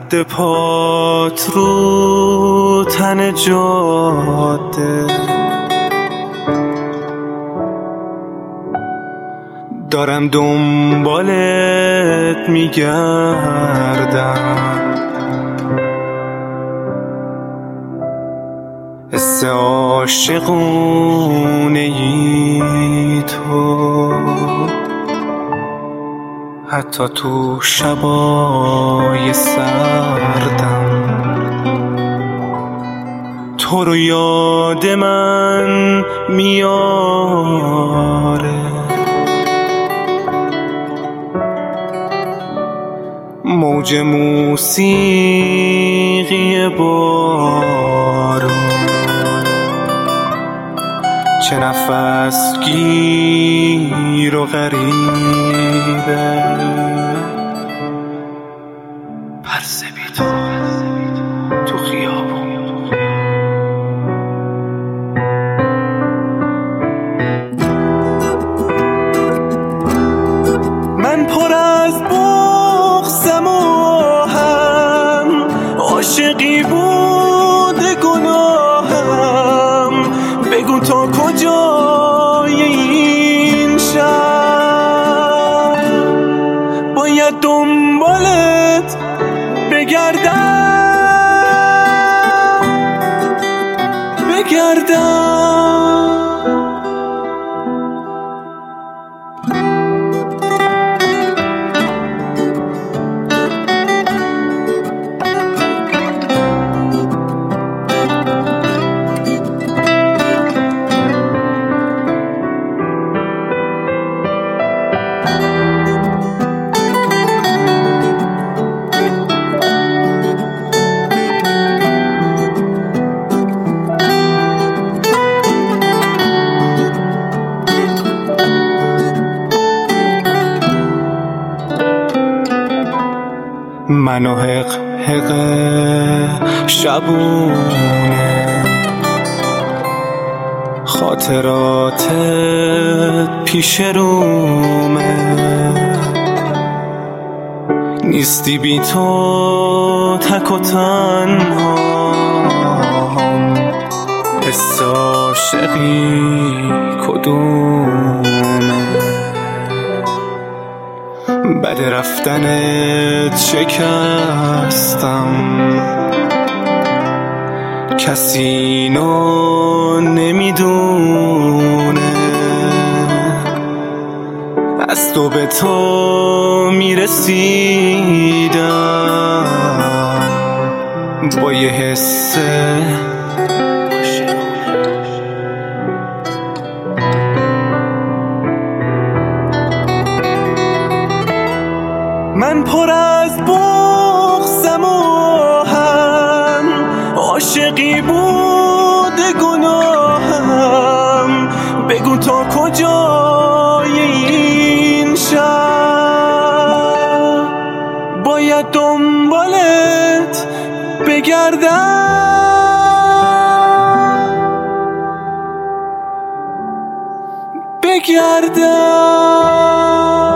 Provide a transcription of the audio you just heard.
رد پات رو تن جاده، دارم دنبالت میگردم، حس عاشقونه ای تو، حتی تو شبای سردم تو رو یاد من میاره، موج موسیقی بارون، چه نفس گیر و غریبه، پرسه بی تو خیابون. من پر از بغضم و هم عاشقی بوده گناهم، بگو تا کجای این شهر باید دنبالت بگردم. منو حق شبونه، خاطراتت پیش رومه، نیستی بی تو تک و تنهام، حس عاشقی کدومه، بعد رفتنت شکستم، کسی اینو نمیدونه، از تو به تو میرسیدم با یه حس من پر از بغضم و هم عاشقی بوده گناهم، بگو تا کجای این شهر باید دنبالت بگردم.